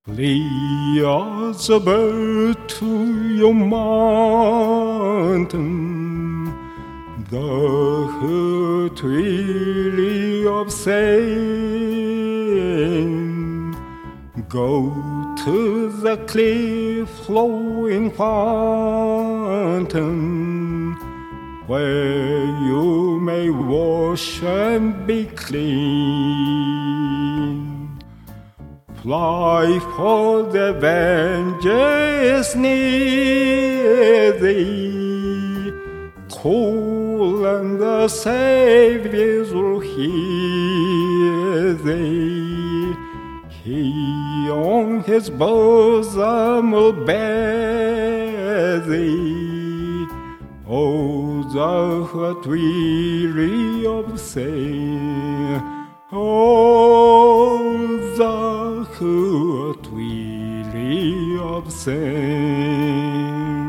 Flee as a bird to your mountain, the hurt weary of saying, go to the clear flowing fountain, where you may wash and be clean. Fly, for the avenger is near thee. Call, and the Saviour will hear thee. He on his bosom will bear thee. O thou who art weary of sin, O thou who art weary of sin.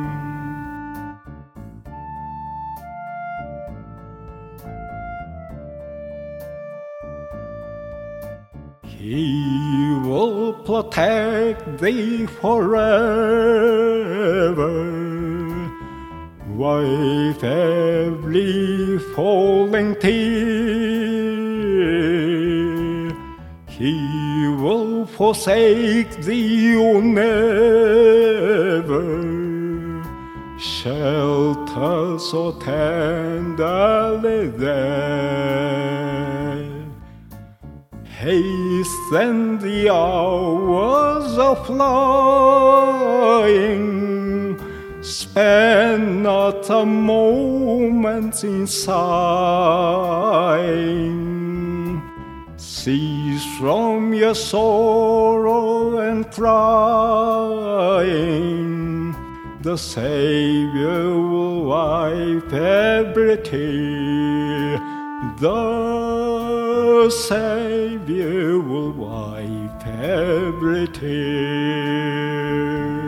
He will protect thee forever, wipe every falling tear. He will forsake thee never, shelter so tenderly there. Hasten the hours of flying, spend not a moment in sighing. Cease from your sorrow and crying. The Saviour will wipe every tear. The Saviour will wipe every tear.